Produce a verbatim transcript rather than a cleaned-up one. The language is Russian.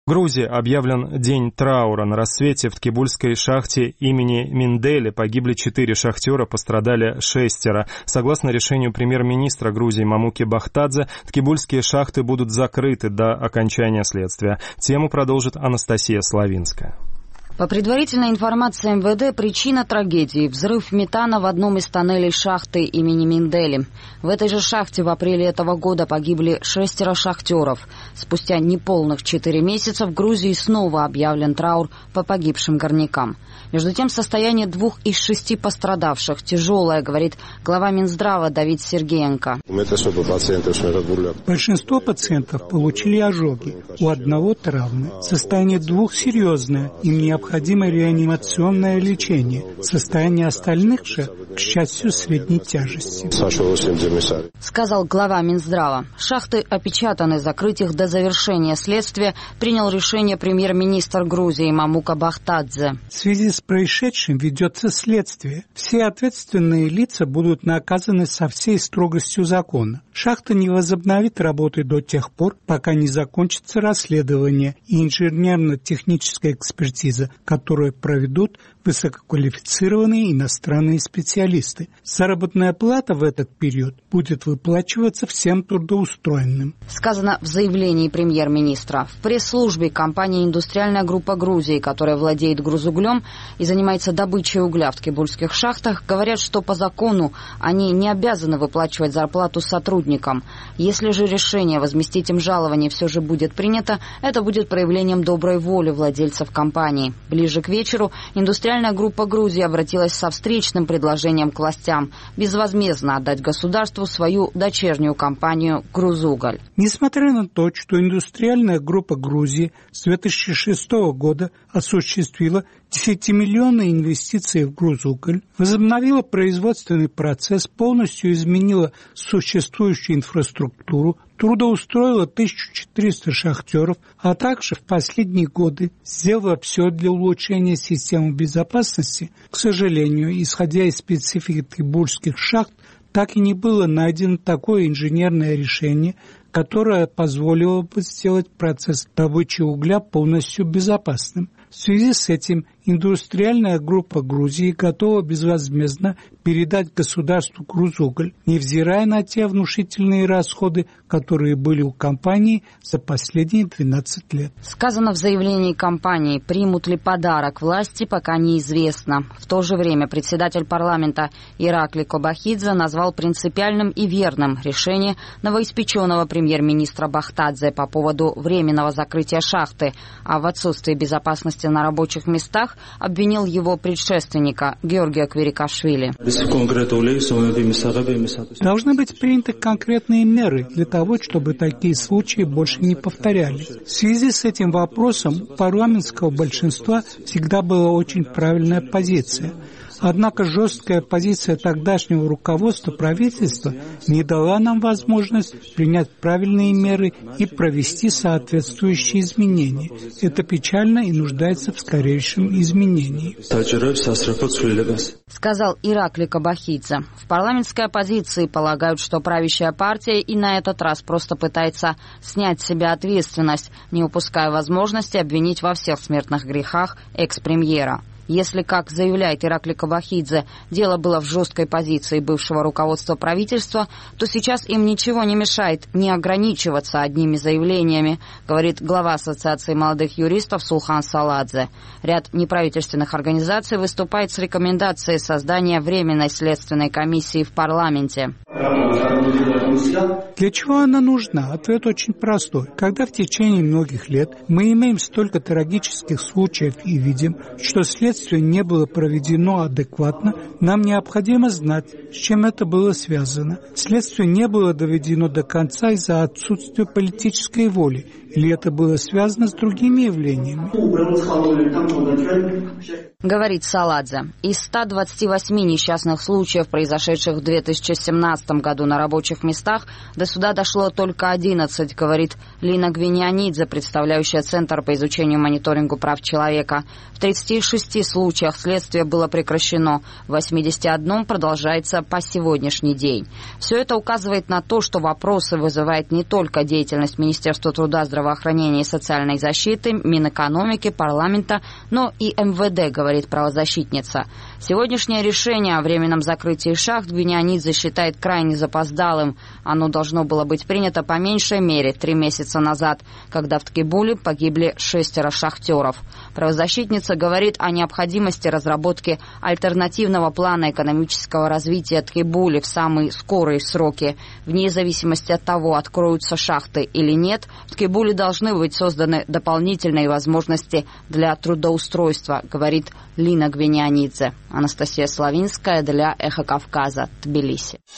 В Грузии объявлен день траура. На рассвете в Ткибульской шахте имени Минделя погибли четыре шахтера, пострадали шестеро. Согласно решению премьер-министра Грузии Мамуки Бахтадзе, ткибульские шахты будут закрыты до окончания следствия. Тему продолжит Анастасия Славинская. По предварительной информации эм вэ дэ, причина трагедии – взрыв метана в одном из тоннелей шахты имени Миндели. В этой же шахте в апреле этого года погибли шестеро шахтеров. Спустя неполных четыре месяца в Грузии снова объявлен траур по погибшим горнякам. Между тем, состояние двух из шести пострадавших тяжелое, говорит глава Минздрава Давид Сергеенко. Большинство пациентов получили ожоги, у одного травмы. Состояние двух серьезное, им необходимо реанимационное лечение. Состояние остальных же, к счастью, средней тяжести. Сказал глава Минздрава. Шахты опечатаны, закрыть их до завершения следствия принял решение премьер-министр Грузии Мамука Бахтадзе. В связи с происшедшим ведется следствие. Все ответственные лица будут наказаны со всей строгостью закона. Шахта не возобновит работы до тех пор, пока не закончится расследование и инженерно-техническая экспертиза, которую проведут высококвалифицированные иностранные специалисты. Заработная плата в этот период будет выплачиваться всем трудоустроенным. Сказано в заявлении премьер-министра. В пресс-службе компании «Индустриальная группа Грузии», которая владеет грузуглем и занимается добычей угля в ткибульских шахтах, говорят, что по закону они не обязаны выплачивать зарплату сотрудникам. Если же решение возместить им жалование все же будет принято, это будет проявлением доброй воли владельцев компании. Ближе к вечеру «Индустриальная группа Грузии» обратилась со встречным предложением к властям безвозмездно отдать государству свою дочернюю компанию «Грузуголь». Несмотря на то, что «Индустриальная группа Грузии» с две тысячи шестого года осуществила десятимиллионные инвестиции в «Грузуголь», возобновила производственный процесс, полностью изменила существующую инфраструктуру, трудоустроила тысячу четыреста шахтеров, а также в последние годы сделала все для улучшения системы безопасности. К сожалению, исходя из специфики ткибульских шахт, так и не было найдено такое инженерное решение, которое позволило бы сделать процесс добычи угля полностью безопасным. В связи с этим «Индустриальная группа Грузии» готова безвозмездно передать государству «Грузуголь», невзирая на те внушительные расходы, которые были у компании за последние двенадцать лет. Сказано в заявлении компании, примут ли подарок власти, пока неизвестно. В то же время председатель парламента Иракли Кобахидзе назвал принципиальным и верным решение новоиспеченного премьер-министра Бахтадзе по поводу временного закрытия шахты, а в отсутствии безопасности на рабочих местах обвинил его предшественника Георгия Кверикашвили. Должны быть приняты конкретные меры для того, чтобы такие случаи больше не повторялись. В связи с этим вопросом у парламентского большинства всегда была очень правильная позиция. Однако жесткая позиция тогдашнего руководства правительства не дала нам возможность принять правильные меры и провести соответствующие изменения. Это печально и нуждается в скорейшем изменении. Сказал Иракли Кобахидзе. В парламентской оппозиции полагают, что правящая партия и на этот раз просто пытается снять с себя ответственность, не упуская возможности обвинить во всех смертных грехах экс-премьера. Если, как заявляет Иракли Кобахидзе, дело было в жесткой позиции бывшего руководства правительства, то сейчас им ничего не мешает не ограничиваться одними заявлениями, говорит глава Ассоциации молодых юристов Сулхан Саладзе. Ряд неправительственных организаций выступает с рекомендацией создания временной следственной комиссии в парламенте. Для чего она нужна? Ответ очень простой. Когда в течение многих лет мы имеем столько трагических случаев и видим, что следствие не было проведено адекватно, нам необходимо знать, с чем это было связано. Следствие не было доведено до конца из-за отсутствия политической воли, или это было связано с другими явлениями. Говорит Саладзе. Из ста двадцати восьми несчастных случаев, произошедших в две тысячи семнадцатом году на рабочих местах, до суда дошло только одиннадцать, говорит Лина Гвиньянидзе, представляющая Центр по изучению и мониторингу прав человека. В тридцати шести случаях следствие было прекращено, в восьмидесяти одном продолжается по сегодняшний день. Все это указывает на то, что вопросы вызывает не только деятельность Министерства труда, здравоохранения здравоохранения и социальной защиты, Минэкономики, парламента, но и эм вэ дэ, говорит правозащитница. Сегодняшнее решение о временном закрытии шахт Гвинианидзе считает крайне запоздалым. Оно должно было быть принято по меньшей мере три месяца назад, когда в Ткибуле погибли шестеро шахтеров. Правозащитница говорит о необходимости разработки альтернативного плана экономического развития Ткибули в самые скорые сроки. Вне зависимости от того, откроются шахты или нет, в Ткибуле должны быть созданы дополнительные возможности для трудоустройства, говорит Лина Гвинианидзе. Анастасия Славинская для Эхо Кавказа, Тбилиси.